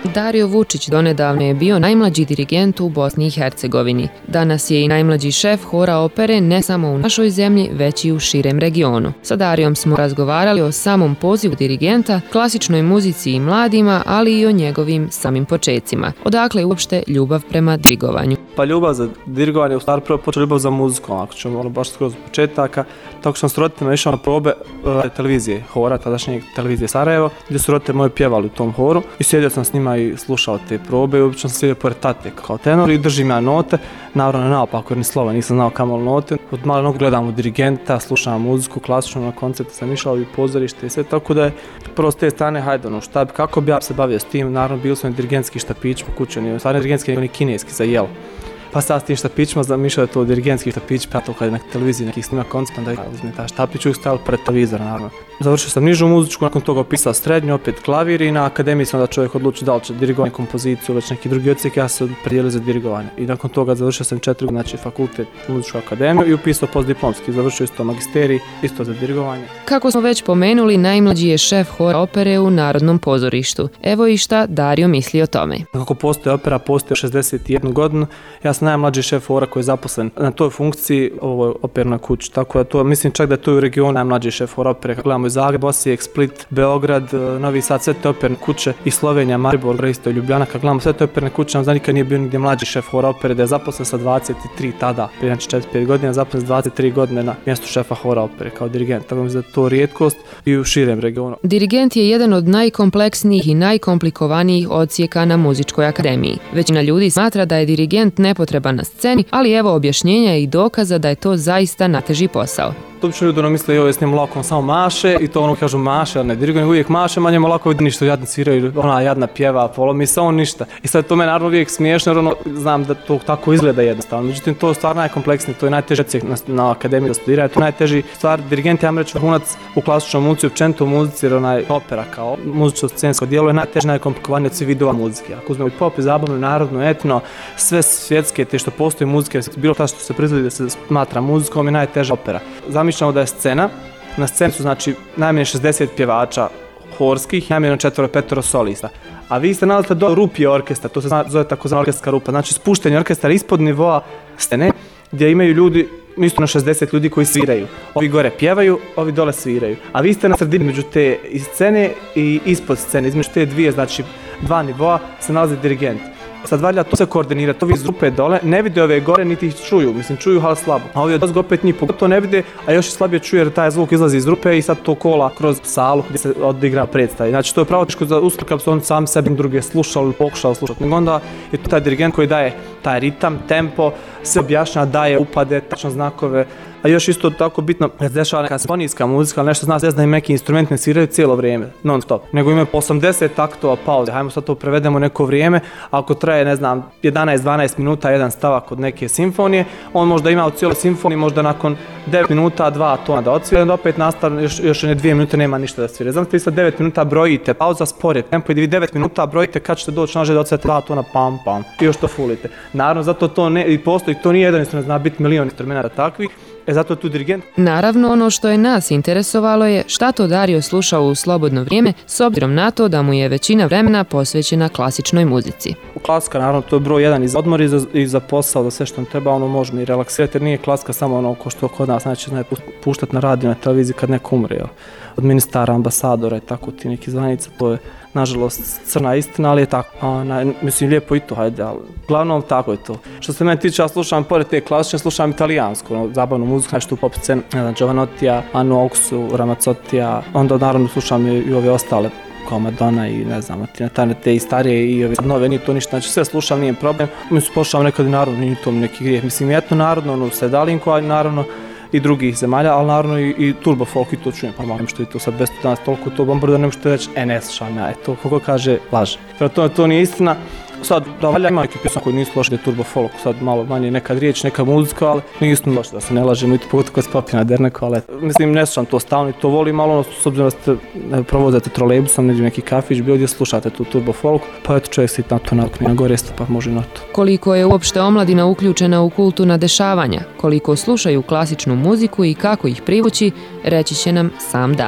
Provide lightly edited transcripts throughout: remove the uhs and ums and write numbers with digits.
Dario Vučić donedavno je bio najmlađi dirigent u Bosni i Hercegovini. Danas je i najmlađi šef hora opere ne samo u našoj zemlji, već i u širem regionu. Sa Darijom smo razgovarali o samom pozivu dirigenta, klasičnoj muzici i mladima, ali i o njegovim samim počecima. Odakle je uopšte ljubav prema dirigovanju? Pa ljubav za dirigovanje u stvari prvo počela ljubav za muziku, ako ćemo baš skroz od početaka. Tako što sam s roditeljima išao na probe televizije hora, tadašnje televizije Sarajevo, gdje su roditelji moji pjevali u tom horu i sjedio sam s njima i slušao te probe i obično sam sjedio pored tate kao tenor i držim ja note, naravno naopako jer ni slova nisam znao kamoli note. Od malo nog gledam u dirigenta, slušam muziku, klasičnu na koncertu sam išao i pozorište i sve, tako da je prvo s te strane hajde šta bi, kako bi ja se bavio s tim, naravno bili su dirigentski štapić po kući, oni stvarno dirigentski nego ni kineski za jelo. Pa sad s tim štapićima zamišljao je to dirigentski štapić, pa to kad je na televiziji nekih snima koncert, da uzme ta štapić uvijek stavili pred televizor, naravno. Završio sam nižu muzičku, nakon toga upisao srednju, opet klavir i na akademiji sam da čovjek odluči da li će dirigovati kompoziciju, već neki drugi odsjek, ja se predijelio za dirigovanje. I nakon toga završio sam 4 godine, znači fakultet muzičku akademiju i upisao postdiplomski, završio isto magisterij, isto za dirigovanje. Kako smo već pomenuli, najmlađi je šef hora opere u Narodnom pozorištu. Evo i šta Dario misli o tome. Kako postoji opera, postoji 61 godinu, ja sam najmlađi šef hora koji je zaposlen na toj funkciji ovoj opernoj kući. Tako da to, mislim čak da je to u regionu najmlađi šef hora opere. Gledamo i Zagreb, Osijek, Split, Beograd, Novi Sad, sve te operne kuće i Slovenija, Maribor, isto Ljubljana. Kad gledamo sve te operne kuće, nam nikad nije bio nigdje mlađi šef hora opere, da je zaposlen sa 23 tada, prije znači 4-5 godina, zaposlen sa 23 godine na mjestu šefa hora opere kao dirigent. Tako mislim da je to rijetkost i u širem regionu. Dirigent je jedan od najkompleksnijih i najkomplikovanijih odsjeka na muzičkoj akademiji. Većina ljudi smatra da je dirigent nepotreban na sceni, ali evo objašnjenja i dokaza da je to zaista nateži posao. Obično ljudi misle joj s njim lako samo maše i to kažu maše, ali ne diriguje, uvijek maše, a njemu lako vidi ništa, jadni sviraju, ona jadna pjeva, polomi se on ništa. I sad to me naravno uvijek smiješno jer znam da to tako izgleda jednostavno. Međutim, to je stvar najkompleksnije, to je najteži odsjek na akademiji da studiraju, to je najteži stvar. Dirigent je reći vrhunac u klasičnoj muzici, općenito u muzici jer opera kao muzično scensko djelo je najteže, najkomplikovanije od svih vidova muzike. Ako uzmemo i pop i zabavno, narodno, etno, sve svjetske te što postoji muzike, bilo to što se proizvodi da se smatra muzikom je najteža opera. Zamišljamo da je scena, na sceni su znači najmanje 60 pjevača horskih, najmanje 4-5 solista. A vi ste nalazite do rupi orkestra, to se zove takozvana orkestrska rupa, znači spušteni orkestar ispod nivoa scene gdje imaju ljudi, isto na 60 ljudi koji sviraju. Ovi gore pjevaju, ovi dole sviraju. A vi ste na sredini među te scene i ispod scene, između te dvije, znači dva nivoa se nalazi dirigent. Sad valja to se koordinira, to vi iz rupe dole, ne vide ove gore niti ih čuju, mislim čuju ali slabo. A ovi od opet njih pogotovo ne vide, a još i slabije čuje jer taj zvuk izlazi iz rupe i sad to kola kroz salu gdje se odigra predstav. Znači to je pravo teško za uslika da su oni sami sebi druge slušali ili pokušali slušati. Nego onda je to taj dirigent koji daje taj ritam, tempo, sve objašnjava, daje upade, tačno znakove. A još isto tako bitno, kad se dešava neka simfonijska muzika, nešto zna da im neki instrumenti ne sviraju cijelo vrijeme, non stop, nego imaju 80 taktova pauze. Hajmo sad to prevedemo neko vrijeme, ako traje, ne znam, 11-12 minuta jedan stavak od neke simfonije, on možda ima u cijeloj simfoniji, možda nakon 9 minuta 2 tona da odsvira, onda opet nastavno još 2 minute nema ništa da svira. Znam vi sad 9 minuta brojite, pauza spore, tempo i 9 minuta brojite kad ćete doći naže da odsvirate 2 tona pam pam i još to fulite. Naravno, zato to ne, i postoji, to nije jedan instrument, zna biti milion instrumenta takvih. Zato je tu dirigent. Naravno, ono što je nas interesovalo je šta to Dario slušao u slobodno vrijeme s obzirom na to da mu je većina vremena posvećena klasičnoj muzici. Klasika, naravno, to je broj jedan i za odmor i za posao, da sve što nam treba, možemo i relaksirati, jer nije klasika samo ono ko što kod nas, znači puštati na radiju, na televiziji kad neko umre, jel? Od ministara, ambasadora i tako ti neki zvanica, to je nažalost crna istina, ali je tako, mislim lijepo i to, hajde, ali glavnom tako je to. Što se mene tiče, ja slušam, pored te klasične, slušam italijansku, zabavnu muziku, nešto u pop scenu, Giovanottija, Annu Auxu, Ramazzotija, onda naravno slušam i ove ostale, kao Madonna i ne znam, te i starije i ove nove, nije to ništa, znači sve slušam, nije problem. Mislim, slušam nekad i narodno, nije to neki grijeh, mislim, etno narodno, sedalinku, ali naravno, i drugih zemalja, ali naravno i turbo folk i to čujem, pa malo što je to sad bez danas toliko to bombarda, nego što je reći, ne slušam ja, to kako kaže, laže. Prema to nije istina. Sad, da valja ima neki pjesma koji nisu loši da je turbo folk, sad malo manje nekad riječ, neka muzika, ali nije isto loše da se ne lažemo i to pogotovo kad se popije na derneku, ali mislim ne slušam to stalno i to volim malo, s obzirom da ste provozate trolejbusom, neđe neki kafić, bilo gdje slušate tu turbo folk, pa eto čovjek si na to nakne, na gore pa može na to. Koliko je uopšte omladina uključena u kulturna dešavanja, koliko slušaju klasičnu muziku i kako ih privući, reći će nam sam Dario.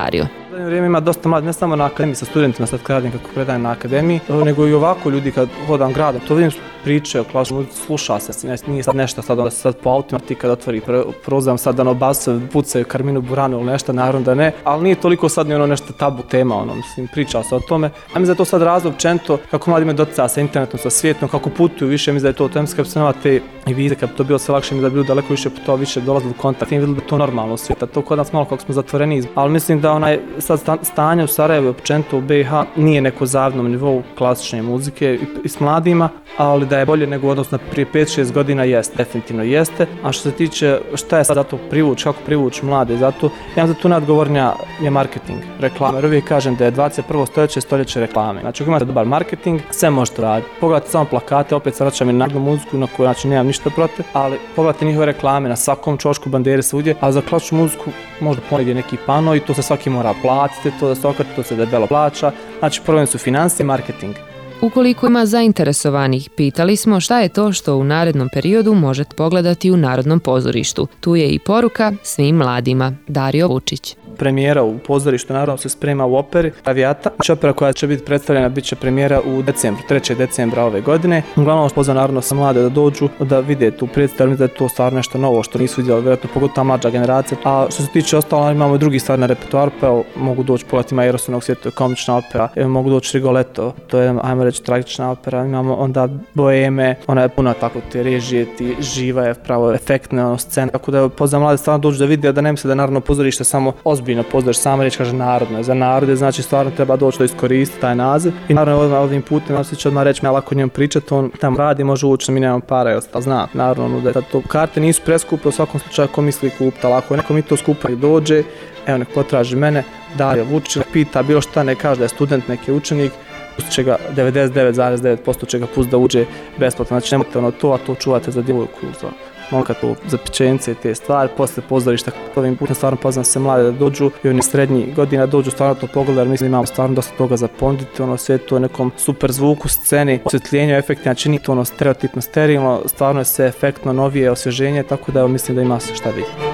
U vrijeme ima dosta mladih, ne samo na akademiji sa studentima, sad kad radim kako predajem na akademiji, nego i ovako ljudi kad hodam gradom, to vidim priče, sluša se, nije sad nešto sad, onda se sad po autima ti kad otvori prozam sad basovi pucaju Karminu Buranu ili nešto, naravno da ne, ali nije toliko sad ni nešto tabu tema, mislim, priča se o tome. Ja mislim da je to sad razlog općenito kako mladi imaju dotica sa internetom, sa svijetom, kako putuju više, mislim da je to temska, kad bi se nema te i vize, kad bi to bilo sve lakše, mislim da bi ljudi daleko više putovali, više dolazili u kontakt, nije vidjeli da je to normalno u svijetu, to kod nas malo kako smo zatvoreni, ali mislim da sad stanje u Sarajevu općenito u BiH nije neko zavidnom nivou klasične muzike i s mladima, ali da je bolje nego odnosno prije 5-6 godina jeste, definitivno jeste. A što se tiče šta je sad zato privući, kako privući mlade, zato ja mislim da tu najodgovornija je marketing, reklama. Jer uvijek kažem da je 21. stoljeće reklame. Znači ako imate dobar marketing, sve možete raditi. Pogledajte samo plakate, opet se vraćam i na muziku na koju znači nemam ništa protiv, ali pogledajte njihove reklame na svakom čošku, bandere svugdje, a za klasičnu muziku možda ponegdje neki pano i to se svaki mora platiti, to da se okrati, to se debelo plaća. Znači problem su financije i marketing. Ukoliko ima zainteresovanih, pitali smo šta je to što u narednom periodu možete pogledati u Narodnom pozorištu. Tu je i poruka svim mladima. Dario Vučić. Premijera u pozorištu naravno se sprema u operi Traviata. Opera koja će biti predstavljena bit će premijera u decembru, 3. decembra ove godine. Uglavnom pozvao naravno sa mlade da dođu, da vide tu predstavu, da je to stvarno nešto novo što nisu vidjeli, vjerojatno pogotovo ta mlađa generacija. A što se tiče ostalo, imamo i drugi stvari na repertoaru, pa evo, mogu doći pogledati, ima Erosonog svijeta, to je komična opera, mogu doći Rigoletto, to je, ajmo reći, tragična opera, imamo onda Boeme, ona je puna tako te režije, ti živa je pravo efektne scene, tako da pozvao mlade stvarno dođu da vide, da ne misle da je Narodno pozorište samo ozbiljno pozorište, sama riječ kaže narodno, za narode, znači stvarno treba doći da iskoristi taj naziv i naravno ovim putem nas će odmah reći, me lako njemu pričati, on tam radi, može ući, mi nemamo para, ali zna, naravno da to karte nisu preskupe, u svakom slučaju ko misli kupiti, ali ako neko mi to skupa i dođe, evo nek potraži mene, Dario Vučić, pita bilo šta, ne kaže da je student, neki učenik, pustit će ga 99,9% će ga pustiti da uđe besplatno, znači nemojte to, a to čuvate za djevojku, molka to za pičence i te stvari, posle pozorišta ovim putem stvarno pozivam se mlade da dođu i oni srednji godina dođu stvarno to pogleda jer mislim da imamo stvarno dosta toga za ponuditi, sve to nekom super zvuku, sceni, osvjetljenju, efekti, znači nije to stereotipno sterilno, stvarno je sve efektno, novije, osvježenje, tako da mislim da ima se šta vidjeti.